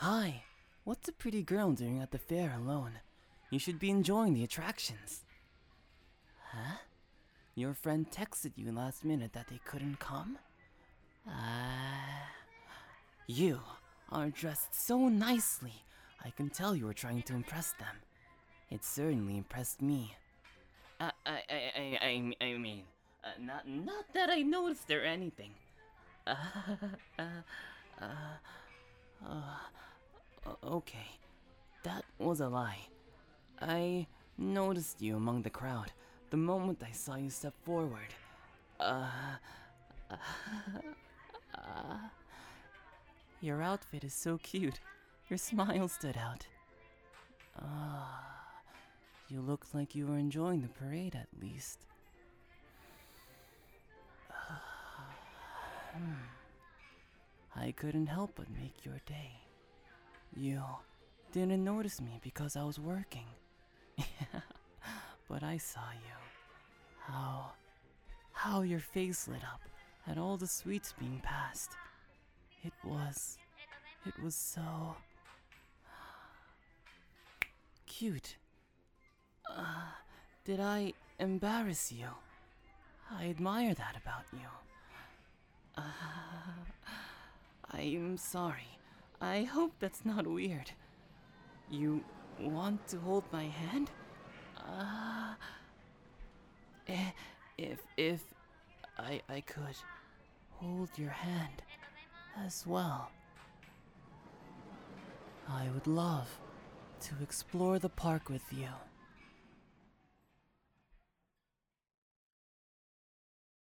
Hi, what's a pretty girl doing at the fair alone? You should be enjoying the attractions. Huh? Your friend texted you last minute that they couldn't come? You are dressed so nicely. I can tell you were trying to impress them. It certainly impressed me. I mean, not that I noticed or anything. Okay, that was a lie. I noticed you among the crowd the moment I saw you step forward. Your outfit is so cute. Your smile stood out. You looked like you were enjoying the parade at least. I couldn't help but make your day. You didn't notice me because I was working. But I saw you. How your face lit up at all the sweets being passed. It was so cute. Did I embarrass you? I admire that about you. I'm sorry. I hope that's not weird. You want to hold my hand? If I could hold your hand as well. I would love to explore the park with you.